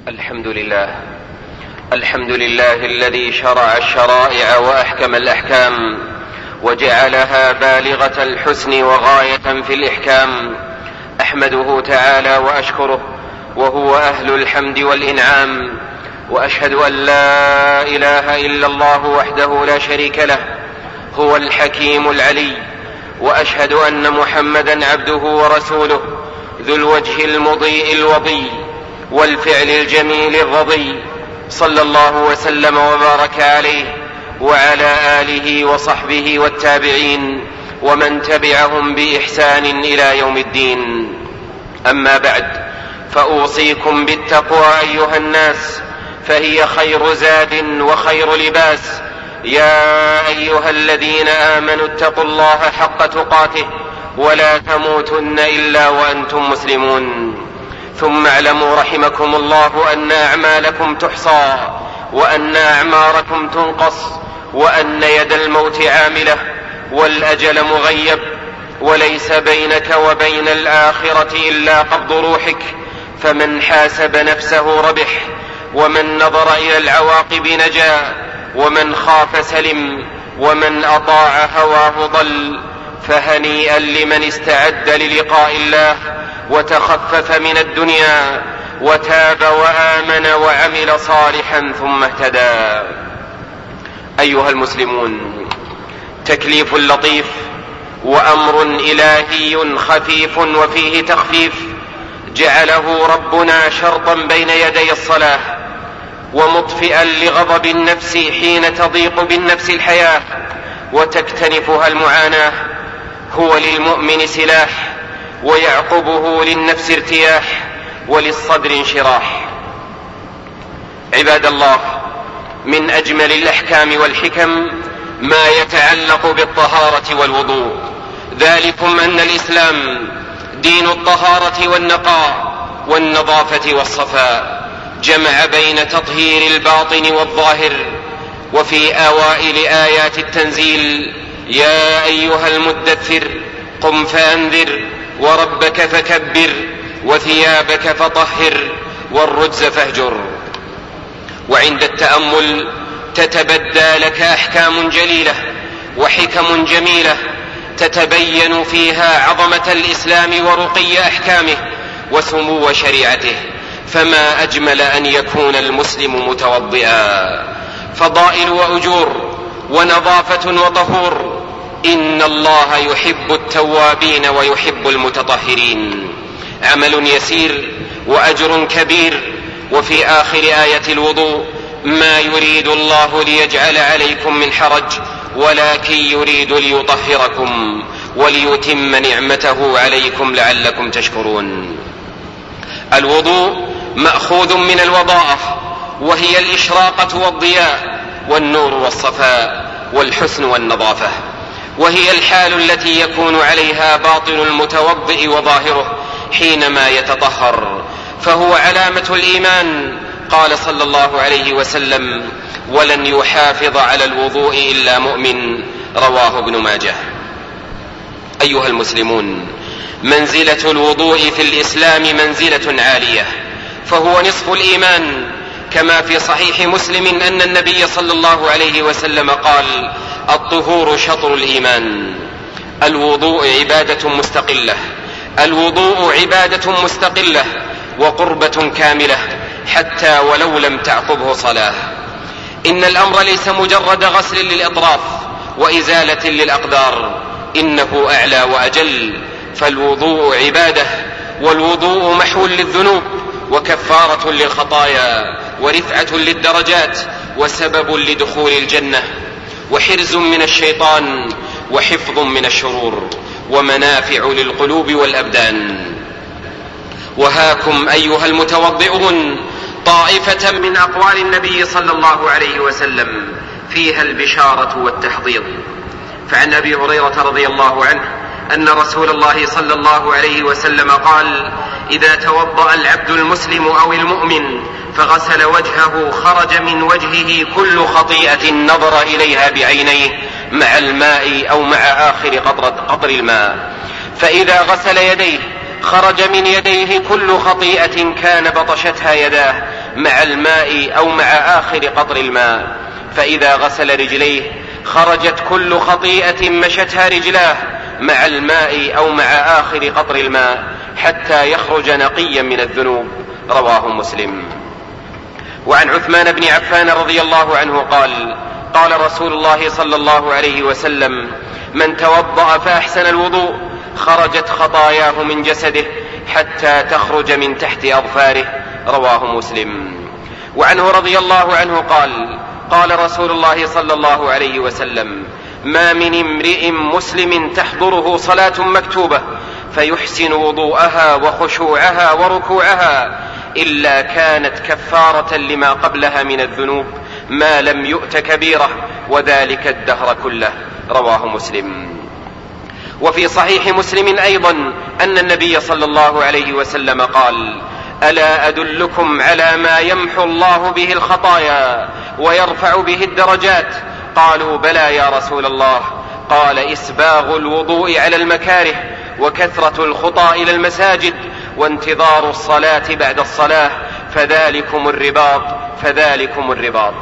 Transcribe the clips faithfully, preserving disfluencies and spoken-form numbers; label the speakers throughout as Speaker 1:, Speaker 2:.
Speaker 1: الحمد لله الحمد لله الذي شرع الشرائع وأحكم الأحكام وجعلها بالغة الحسن وغاية في الإحكام. أحمده تعالى وأشكره وهو أهل الحمد والإنعام، وأشهد أن لا إله إلا الله وحده لا شريك له هو الحكيم العلي، وأشهد أن محمدا عبده ورسوله ذو الوجه المضيء الوضي والفعل الجميل الرضي، صلى الله وسلم وبارك عليه وعلى آله وصحبه والتابعين ومن تبعهم بإحسان إلى يوم الدين. أما بعد، فأوصيكم بالتقوى أيها الناس، فهي خير زاد وخير لباس. يا أيها الذين آمنوا اتقوا الله حق تقاته ولا تموتن إلا وأنتم مسلمون. ثم اعلموا رحمكم الله أن أعمالكم تحصى، وأن أعماركم تنقص، وأن يد الموت عاملة، والأجل مغيب، وليس بينك وبين الآخرة إلا قبض روحك. فمن حاسب نفسه ربح، ومن نظر إلى العواقب نجا، ومن خاف سلم، ومن أطاع هواه ضل. فهنيئا لمن استعد للقاء الله وتخفف من الدنيا وتاب وآمن وعمل صالحا ثم اهتدى. أيها المسلمون، تكليف لطيف وأمر إلهي خفيف وفيه تخفيف جعله ربنا شرطا بين يدي الصلاة، ومطفئا لغضب النفس حين تضيق بالنفس الحياة وتكتنفها المعاناة. هو للمؤمن سلاح، ويعقبه للنفس ارتياح وللصدر انشراح. عباد الله، من أجمل الأحكام والحكم ما يتعلق بالطهارة والوضوء، ذلكم أن الإسلام دين الطهارة والنقاء والنظافة والصفاء، جمع بين تطهير الباطن والظاهر. وفي أوائل آيات التنزيل: يا أيها المدثر قم فأنذر وربك فكبر وثيابك فطهر والرجز فاهجر. وعند التأمل تتبدى لك أحكام جليلة وحكم جميلة تتبين فيها عظمة الإسلام ورقي أحكامه وسمو شريعته. فما أجمل أن يكون المسلم متوضئا. فضائل وأجور ونظافة وطهور. إن الله يحب التوابين ويحب المتطهرين. عمل يسير وأجر كبير. وفي آخر آية الوضوء: ما يريد الله ليجعل عليكم من حرج ولكن يريد ليطهركم وليتم نعمته عليكم لعلكم تشكرون. الوضوء مأخوذ من الوضاءة، وهي الإشراقة والضياء والنور والصفاء والحسن والنظافة، وهي الحال التي يكون عليها باطن المتوضئ وظاهره حينما يتطهر، فهو علامة الإيمان. قال صلى الله عليه وسلم: ولن يحافظ على الوضوء إلا مؤمن. رواه ابن ماجه. أيها المسلمون، منزلة الوضوء في الإسلام منزلة عالية، فهو نصف الإيمان، كما في صحيح مسلم أن النبي صلى الله عليه وسلم قال: الطهور شطر الإيمان. الوضوء عبادة مستقلة، الوضوء عبادة مستقلة وقربة كاملة حتى ولو لم تعقبه صلاة. إن الأمر ليس مجرد غسل للإطراف وإزالة للأقدار، إنه أعلى وأجل. فالوضوء عبادة، والوضوء محو للذنوب وكفارة للخطايا ورفعة للدرجات وسبب لدخول الجنة وحرز من الشيطان وحفظ من الشرور ومنافع للقلوب والأبدان. وهاكم أيها المتوضئون طائفة من أقوال النبي صلى الله عليه وسلم فيها البشارة والتحضيض. فعن أبي هريرة رضي الله عنه أن رسول الله صلى الله عليه وسلم قال: إذا توضأ العبد المسلم أو المؤمن فغسل وجهه خرج من وجهه كل خطيئة نظر إليها بعينيه مع الماء أو مع آخر قطر الماء. فإذا غسل يديه خرج من يديه كل خطيئة كان بطشتها يداه مع الماء أو مع آخر قطر الماء، فإذا غسل رجليه خرجت كل خطيئة مشتها رجلاه مع الماء أو مع آخر قطر الماء حتى يخرج نقيا من الذنوب. رواه مسلم. وعن عثمان بن عفان رضي الله عنه قال: قال رسول الله صلى الله عليه وسلم: من توضأ فأحسن الوضوء خرجت خطاياه من جسده حتى تخرج من تحت أظفاره. رواه مسلم. وعنه رضي الله عنه قال: قال رسول الله صلى الله عليه وسلم: ما من امرئ مسلم تحضره صلاة مكتوبة فيحسن وضوءها وخشوعها وركوعها إلا كانت كفارة لما قبلها من الذنوب ما لم يؤت كبيرة، وذلك الدهر كله. رواه مسلم. وفي صحيح مسلم أيضا أن النبي صلى الله عليه وسلم قال: ألا أدلكم على ما يمحو الله به الخطايا ويرفع به الدرجات؟ قالوا: بلى يا رسول الله. قال: إسباغ الوضوء على المكاره، وكثرة الخطى إلى المساجد، وانتظار الصلاة بعد الصلاة، فذلكم الرباط فذلكم الرباط.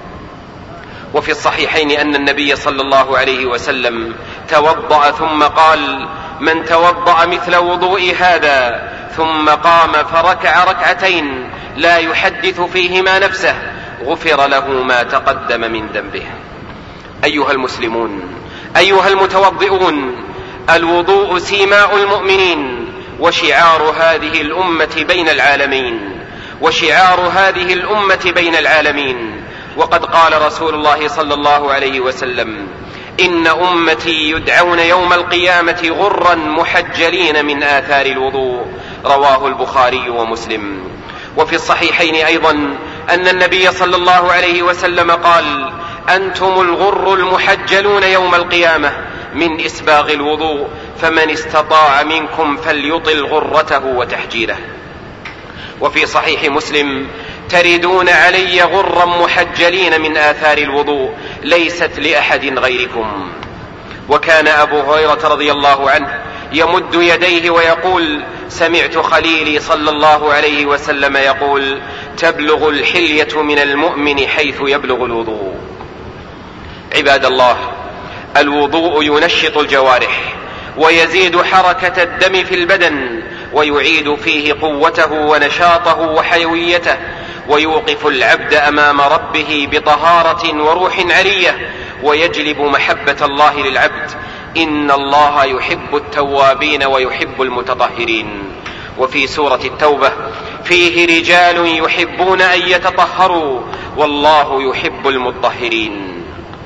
Speaker 1: وفي الصحيحين أن النبي صلى الله عليه وسلم توضأ ثم قال: من توضأ مثل وضوء هذا ثم قام فركع ركعتين لا يحدث فيهما نفسه غفر له ما تقدم من ذنبه. أيها المسلمون، أيها المتوضئون، الوضوء سيماء المؤمنين وشعار هذه الأمة بين العالمين وشعار هذه الأمة بين العالمين. وقد قال رسول الله صلى الله عليه وسلم: إن أمتي يدعون يوم القيامة غرا محجلين من آثار الوضوء. رواه البخاري ومسلم. وفي الصحيحين أيضا أن النبي صلى الله عليه وسلم قال: أنتم الغر المحجلون يوم القيامة من إسباغ الوضوء، فمن استطاع منكم فليطل غرته وتحجيله. وفي صحيح مسلم: تردون علي غرا محجلين من آثار الوضوء ليست لأحد غيركم. وكان أبو هريرة رضي الله عنه يمد يديه ويقول: سمعت خليلي صلى الله عليه وسلم يقول: تبلغ الحلية من المؤمن حيث يبلغ الوضوء. عباد الله، الوضوء ينشط الجوارح ويزيد حركة الدم في البدن ويعيد فيه قوته ونشاطه وحيويته، ويوقف العبد أمام ربه بطهارة وروح عالية، ويجلب محبة الله للعبد. إن الله يحب التوابين ويحب المتطهرين. وفي سورة التوبة: فيه رجال يحبون أن يتطهروا والله يحب المطهرين.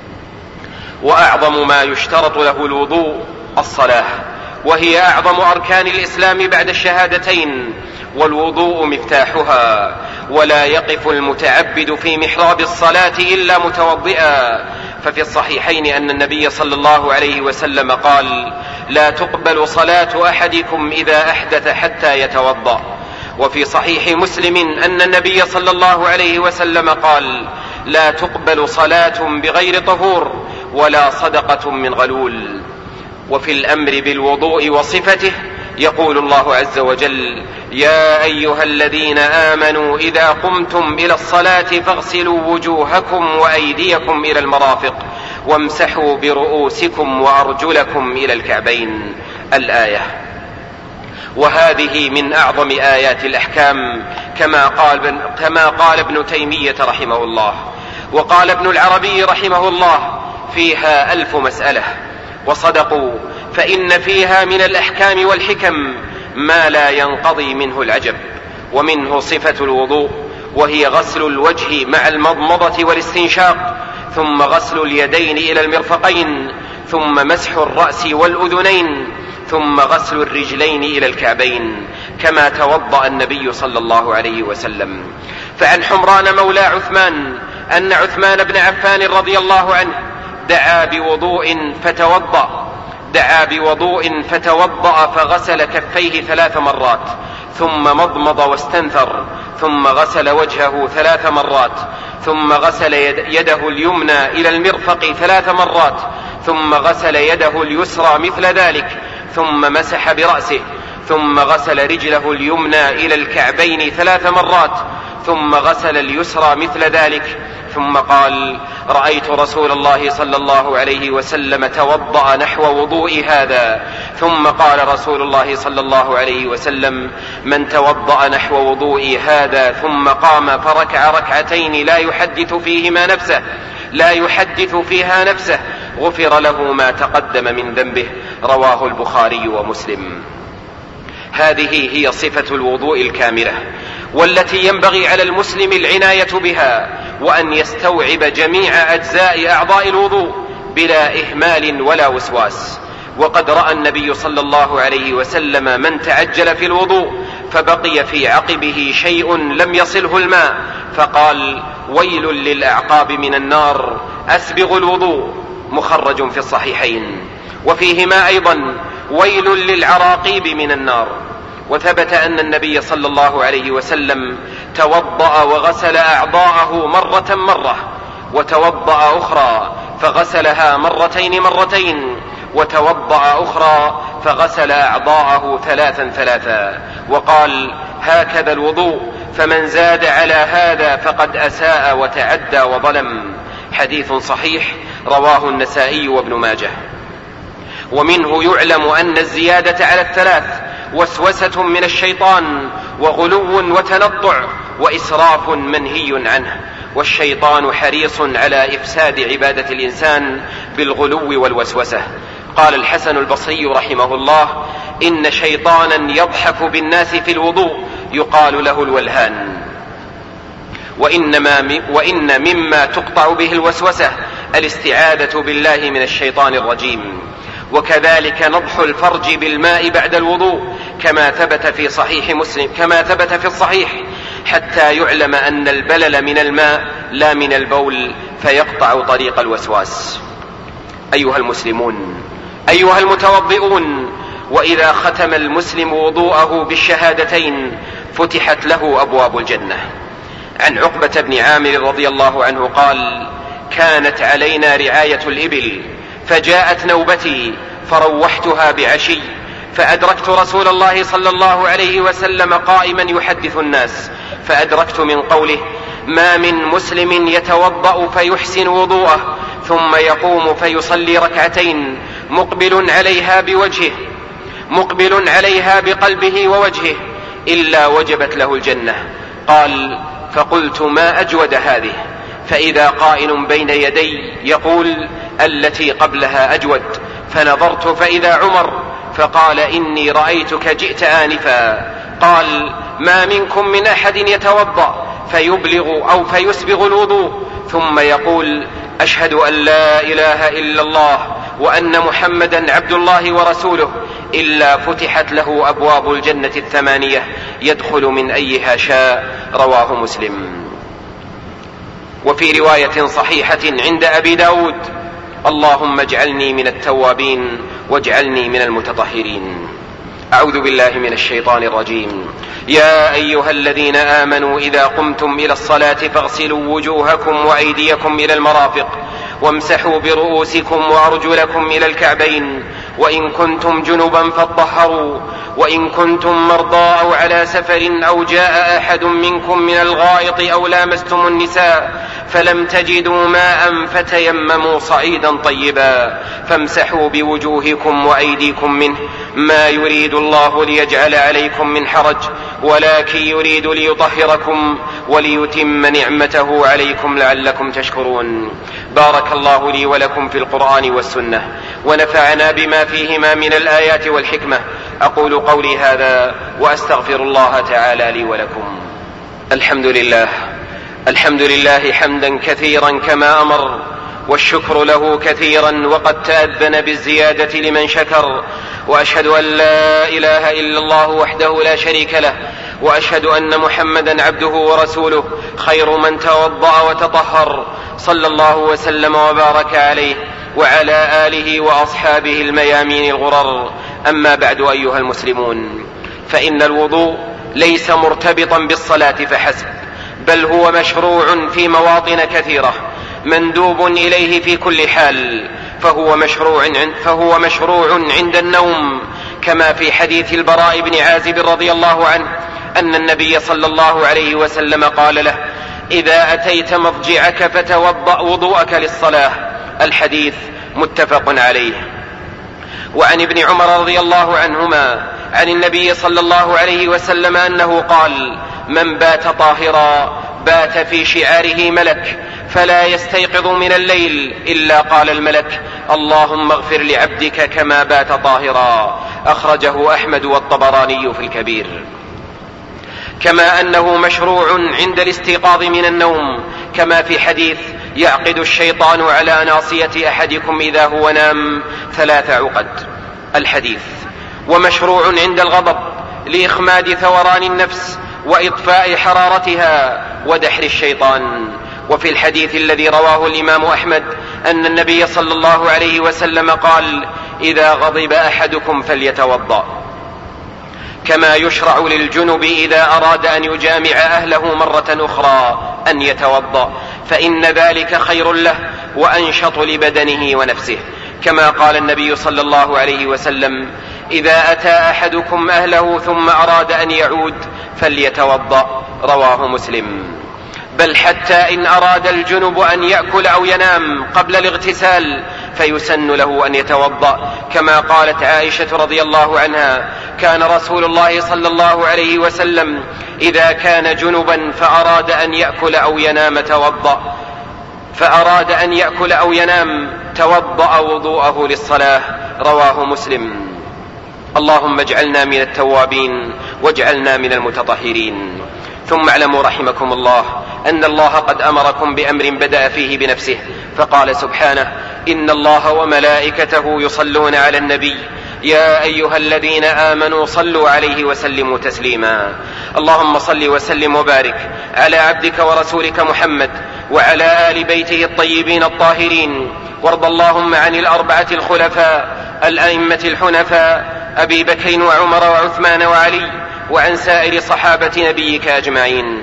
Speaker 1: وأعظم ما يشترط له الوضوء الصلاة، وهي أعظم أركان الإسلام بعد الشهادتين، والوضوء مفتاحها، ولا يقف المتعبد في محراب الصلاة إلا متوضئا. ففي الصحيحين أن النبي صلى الله عليه وسلم قال: لا تقبل صلاة أحدكم إذا أحدث حتى يتوضأ. وفي صحيح مسلم أن النبي صلى الله عليه وسلم قال: لا تقبل صلاة بغير طهور ولا صدقة من غلول. وفي الأمر بالوضوء وصفته يقول الله عز وجل: يا أيها الذين آمنوا إذا قمتم إلى الصلاة فاغسلوا وجوهكم وأيديكم إلى المرافق وامسحوا برؤوسكم وأرجلكم إلى الكعبين. الآية. وهذه من أعظم آيات الأحكام كما قال, كما قال ابن تيمية رحمه الله. وقال ابن العربي رحمه الله: فيها ألف مسألة. وصدقوا، فإن فيها من الأحكام والحكم ما لا ينقضي منه العجب. ومنه صفة الوضوء، وهي غسل الوجه مع المضمضة والاستنشاق، ثم غسل اليدين إلى المرفقين، ثم مسح الرأس والأذنين، ثم غسل الرجلين إلى الكعبين، كما توضأ النبي صلى الله عليه وسلم. فعن حمران مولى عثمان أن عثمان بن عفان رضي الله عنه دعا بوضوء فتوضأ دعا بوضوء فتوضأ فغسل كفيه ثلاث مرات، ثم مضمض واستنثر، ثم غسل وجهه ثلاث مرات، ثم غسل يده اليمنى إلى المرفق ثلاث مرات، ثم غسل يده اليسرى مثل ذلك، ثم مسح برأسه، ثم غسل رجله اليمنى إلى الكعبين ثلاث مرات، ثم غسل اليسرى مثل ذلك، ثم قال: رأيت رسول الله صلى الله عليه وسلم توضأ نحو وضوء هذا. ثم قال رسول الله صلى الله عليه وسلم: من توضأ نحو وضوء هذا ثم قام فركع ركعتين لا يحدث فيهما نفسه لا يحدث فيها نفسه غفر له ما تقدم من ذنبه. رواه البخاري ومسلم. هذه هي صفة الوضوء الكاملة، والتي ينبغي على المسلم العناية بها، وأن يستوعب جميع أجزاء أعضاء الوضوء بلا إهمال ولا وسواس. وقد رأى النبي صلى الله عليه وسلم من تعجل في الوضوء فبقي في عقبه شيء لم يصله الماء فقال: ويل للأعقاب من النار، أسبغ الوضوء. مخرج في الصحيحين. وفيهما أيضا: ويل للعراقيب من النار. وثبت أن النبي صلى الله عليه وسلم توضأ وغسل أعضاءه مرة مرة، وتوضأ أخرى فغسلها مرتين مرتين، وتوضأ أخرى فغسل أعضاءه ثلاثا ثلاثا، وقال: هكذا الوضوء، فمن زاد على هذا فقد أساء وتعدى وظلم. حديث صحيح رواه النسائي وابن ماجه. ومنه يعلم أن الزيادة على الثلاث وسوسة من الشيطان، وغلو وتنطع وإسراف منهي عنه، والشيطان حريص على إفساد عبادة الإنسان بالغلو والوسوسة. قال الحسن البصري رحمه الله: إن شيطانا يضحك بالناس في الوضوء يقال له الولهان. وإنما وإن مما تقطع به الوسوسة الاستعاذة بالله من الشيطان الرجيم. وكذلك نضح الفرج بالماء بعد الوضوء كما ثبت في صحيح مسلم كما ثبت في الصحيح، حتى يعلم أن البلل من الماء لا من البول فيقطع طريق الوسواس. أيها المسلمون، أيها المتوضئون، وإذا ختم المسلم وضوءه بالشهادتين فتحت له أبواب الجنة. عن عقبة بن عامر رضي الله عنه قال: كانت علينا رعاية الإبل، فجاءت نوبتي فروحتها بعشي، فأدركت رسول الله صلى الله عليه وسلم قائما يحدث الناس، فأدركت من قوله: ما من مسلم يتوضأ فيحسن وضوءه ثم يقوم فيصلي ركعتين مقبل عليها بوجهه مقبل عليها بقلبه ووجهه إلا وجبت له الجنة. قال: فقلت: ما أجود هذه؟ فإذا قائل بين يدي يقول: التي قبلها أجود. فنظرت فإذا عمر، فقال: إني رأيتك جئت آنفا. قال: ما منكم من أحد يتوضأ فيبلغ أو فيسبغ الوضوء ثم يقول: أشهد أن لا إله إلا الله وأن محمدا عبد الله ورسوله إلا فتحت له أبواب الجنة الثمانية يدخل من أيها شاء. رواه مسلم. وفي رواية صحيحة عند أبي داود: اللهم اجعلني من التوابين واجعلني من المتطهرين. أعوذ بالله من الشيطان الرجيم. يا أيها الذين آمنوا إذا قمتم إلى الصلاة فاغسلوا وجوهكم وأيديكم إلى المرافق وامسحوا برؤوسكم وأرجلكم إلى الكعبين، وإن كنتم جنبا فاطهروا، وإن كنتم مرضى أو على سفر أو جاء أحد منكم من الغائط أو لامستم النساء فلم تجدوا ماء فتيمموا صعيدا طيبا فامسحوا بوجوهكم وأيديكم منه، ما يريد الله ليجعل عليكم من حرج ولكن يريد ليطهركم وليتم نعمته عليكم لعلكم تشكرون. بارك الله لي ولكم في القرآن والسنة، ونفعنا بما فيهما من الآيات والحكمة. أقول قولي هذا وأستغفر الله تعالى لي ولكم. الحمد لله الحمد لله حمدا كثيرا كما أمر، والشكر له كثيرا وقد تأذن بالزيادة لمن شكر، وأشهد أن لا إله إلا الله وحده لا شريك له، وأشهد أن محمدا عبده ورسوله خير من توضأ وتطهر، صلى الله وسلم وبارك عليه وعلى آله وأصحابه الميامين الغرر. أما بعد، أيها المسلمون، فإن الوضوء ليس مرتبطا بالصلاة فحسب، بل هو مشروع في مواطن كثيرة، مندوب إليه في كل حال، فهو مشروع فهو مشروع عند النوم، كما في حديث البراء بن عازب رضي الله عنه أن النبي صلى الله عليه وسلم قال له: إذا أتيت مضجعك فتوضأ وضوءك للصلاة. الحديث متفق عليه. وعن ابن عمر رضي الله عنهما عن النبي صلى الله عليه وسلم أنه قال: من بات طاهرا بات في شعاره ملك، فلا يستيقظ من الليل إلا قال الملك: اللهم اغفر لعبدك كما بات طاهرا. أخرجه أحمد والطبراني في الكبير. كما أنه مشروع عند الاستيقاظ من النوم، كما في حديث: يعقد الشيطان على ناصية أحدكم إذا هو نام ثلاث عقد. الحديث. ومشروع عند الغضب لإخماد ثوران النفس وإطفاء حرارتها ودحر الشيطان. وفي الحديث الذي رواه الإمام أحمد أن النبي صلى الله عليه وسلم قال: إذا غضب أحدكم فليتوضأ. كما يشرع للجنب إذا أراد أن يجامع أهله مرة أخرى أن يتوضأ، فإن ذلك خير له وأنشط لبدنه ونفسه، كما قال النبي صلى الله عليه وسلم: إذا أتى أحدكم أهله ثم أراد أن يعود فليتوضأ. رواه مسلم. بل حتى إن أراد الجنب أن يأكل أو ينام قبل الاغتسال فيسن له أن يتوضأ، كما قالت عائشة رضي الله عنها: كان رسول الله صلى الله عليه وسلم إذا كان جنبا فأراد أن يأكل أو ينام توضأ فأراد أن يأكل أو ينام توضأ وضوءه للصلاة. رواه مسلم. اللهم اجعلنا من التوابين واجعلنا من المتطهرين. ثم اعلموا رحمكم الله أن الله قد أمركم بأمر بدأ فيه بنفسه، فقال سبحانه: إن الله وملائكته يصلون على النبي يا أيها الذين آمنوا صلوا عليه وسلموا تسليما. اللهم صل وسلم وبارك على عبدك ورسولك محمد وعلى آل بيته الطيبين الطاهرين، وارض اللهم عن الأربعة الخلفاء الأئمة الحنفاء أبي بكر وعمر وعثمان وعلي، وعن سائر صحابة نبيك أجمعين.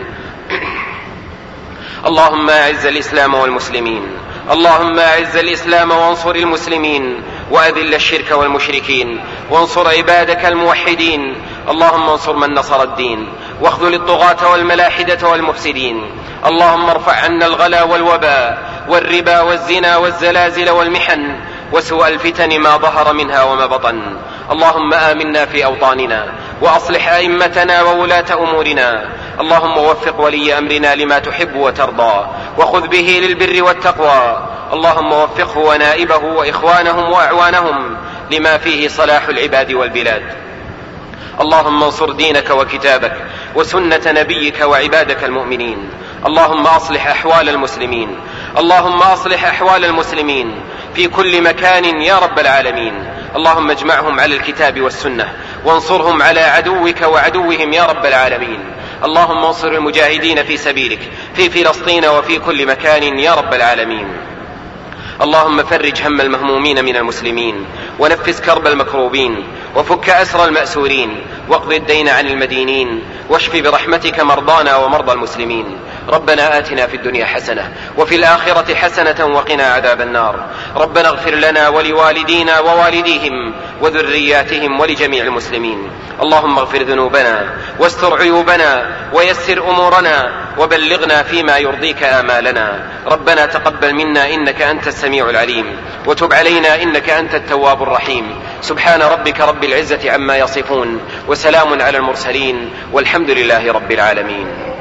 Speaker 1: اللهم أعز الإسلام والمسلمين، اللهم أعز الإسلام وانصر المسلمين، وأذل الشرك والمشركين، وانصر عبادك الموحدين. اللهم انصر من نصر الدين، واخذل الطغاة والملاحدة والمفسدين. اللهم ارفع عنا الغلا والوباء والربا والزنا والزلازل والمحن وسوء الفتن ما ظهر منها وما بطن. اللهم آمنا في أوطاننا، وأصلح أئمتنا وولاة أمورنا. اللهم وفق ولي أمرنا لما تحب وترضى، وخذ به للبر والتقوى. اللهم وفقه ونائبه وإخوانهم وأعوانهم لما فيه صلاح العباد والبلاد. اللهم انصر دينك وكتابك وسنة نبيك وعبادك المؤمنين. اللهم أصلح أحوال المسلمين، اللهم أصلح أحوال المسلمين في كل مكان يا رب العالمين. اللهم اجمعهم على الكتاب والسنة، وانصرهم على عدوك وعدوهم يا رب العالمين. اللهم انصر المجاهدين في سبيلك في فلسطين وفي كل مكان يا رب العالمين. اللهم فرج هم المهمومين من المسلمين، ونفس كرب المكروبين، وفك أسر المأسورين، واقض الدين عن المدينين، واشف برحمتك مرضانا ومرضى المسلمين. ربنا آتنا في الدنيا حسنة وفي الآخرة حسنة وقنا عذاب النار. ربنا اغفر لنا ولوالدينا ووالديهم وذرياتهم ولجميع المسلمين. اللهم اغفر ذنوبنا واستر عيوبنا ويسر أمورنا وبلغنا فيما يرضيك آمالنا. ربنا تقبل منا إنك أنت السميع العليم، وتب علينا إنك أنت التواب الرحيم. سبحان ربك رب العزة عما يصفون، وسلام على المرسلين، والحمد لله رب العالمين.